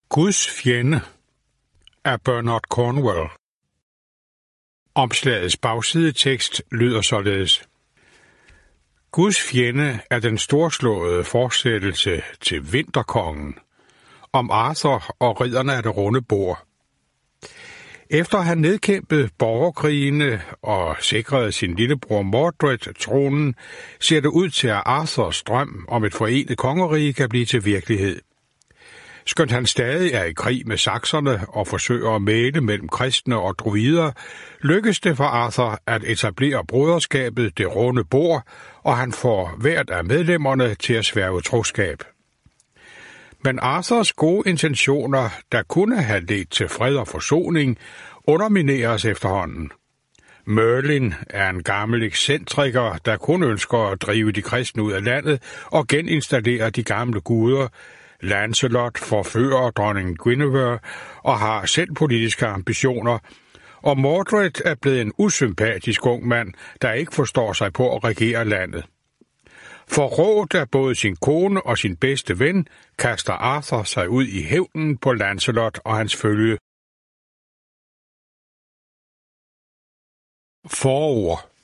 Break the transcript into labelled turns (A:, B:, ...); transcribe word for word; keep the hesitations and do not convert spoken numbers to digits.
A: Guds fjende af Bernard Cornwell. Omslagets bagsidetekst lyder således. Guds fjende er den storslåede fortsættelse til Vinterkongen, om Arthur og ridderne af det runde bord. Efter at have nedkæmpet borgerkrigene og sikret sin lillebror Mordred tronen, ser det ud til, at Arthurs drøm om et forenet kongerige kan blive til virkelighed. Skønt han stadig er i krig med sakserne og forsøger at mægle mellem kristne og druider, lykkes det for Arthur at etablere broderskabet Det Runde Bord, og han får hvert af medlemmerne til at sværge troskab. Men Arthurs gode intentioner, der kunne have ledt til fred og forsoning, undermineres efterhånden. Merlin er en gammel ekscentriker, der kun ønsker at drive de kristne ud af landet og geninstallere de gamle guder. Lancelot forfører dronning Guinevere og har selv politiske ambitioner, og Mordred er blevet en usympatisk ung mand, der ikke forstår sig på at regere landet. Forrådt af både sin kone og sin bedste ven, kaster Arthur sig ud i hævnen på Lancelot og hans følge. Forord.